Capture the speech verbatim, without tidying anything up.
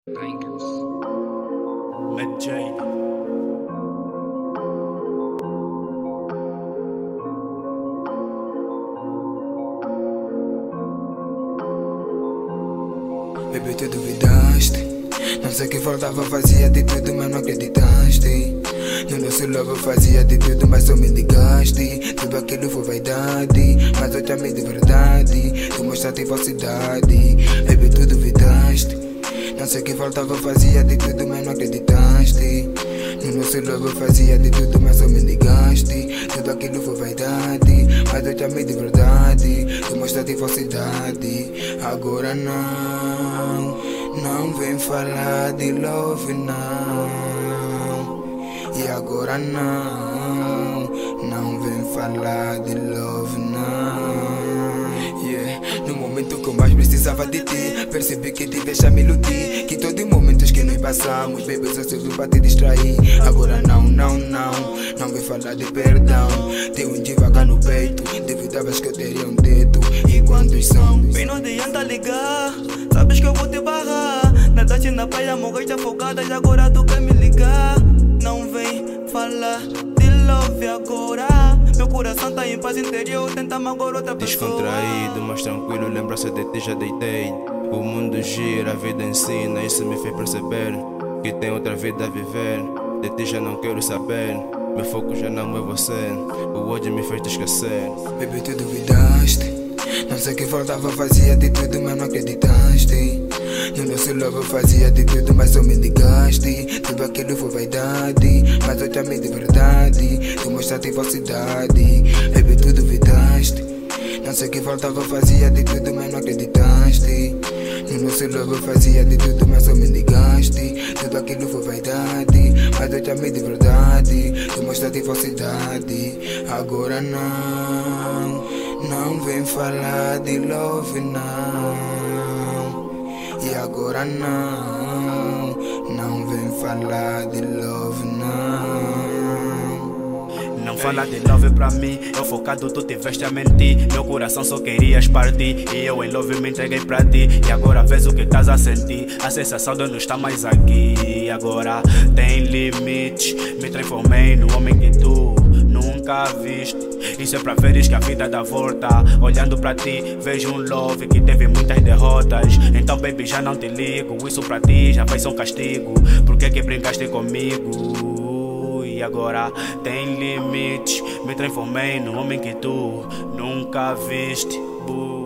Rankings. Med J. Baby, tu duvidaste. Não sei o que faltava, fazia de tudo, mas não acreditaste. No nosso love eu fazia de tudo, mas só me ligaste. Tudo aquilo foi vaidade, mas eu te amei de verdade. Tu mostraste falsidade. Baby, tu duvidaste. Não sei o que faltava, fazia de tudo, mas não acreditaste. No nosso love eu fazia de tudo, mas só me ligaste. Tudo aquilo foi vaidade, mas eu te amei de verdade. Tu mostraste falsidade. Agora não, não vem falar de love não. E agora não, não vem falar de love não. Yeah. No momento que eu mais precisava de ti, percebi que te deixa me iludir. Que todos os momentos que nós passamos, baby, só serviu pra te distrair. Agora não, não, não, não vem falar de perdão. Tem um devagar no peito, duvidavas que eu teria um dedo. E quantos são? Bem, não adianta ligar, sabes que eu vou te barrar. Nadaste na praia, morreste afogada, e agora tu quer me ligar. Não vem falar de love agora. Meu coração tá em paz interior, tenta-me agora outra pessoa. Descontraído, mas tranquilo, lembrança de ti já deitei. O mundo gira, a vida ensina, isso me fez perceber que tem outra vida a viver. De ti já não quero saber, meu foco já não é você. O ódio me fez te esquecer. Baby, tu duvidaste. Não sei o que faltava, fazia de tudo, mas não acreditaste. No nosso love eu fazia de tudo, mas só me ligaste. Tudo aquilo foi vaidade, mas eu te amei de verdade. Tu mostraste falsidade. Baby, tu duvidaste. Não sei o que faltava, fazia de tudo, mas não acreditaste. No nosso love eu fazia de tudo, mas só me ligaste. Tudo aquilo foi vaidade, mas eu te amei de verdade. Tu mostraste falsidade. Agora não, não vem falar de love não. E agora não, não vem falar de love não. Não fala de love pra mim, eu focado, tu tiveste a mentir. Meu coração só querias partir, e eu em love me entreguei pra ti. E agora vês o que estás a sentir, a sensação de não estar mais aqui. E agora tem limites, me transformei no homem que tu nunca viste. Isso é pra veres que a vida dá volta. Olhando pra ti, vejo um love que teve muitas derrotas. Então baby, já não te ligo, isso pra ti já vai ser um castigo. Por que que brincaste comigo? E agora tem limites, me transformei no homem que tu nunca viste.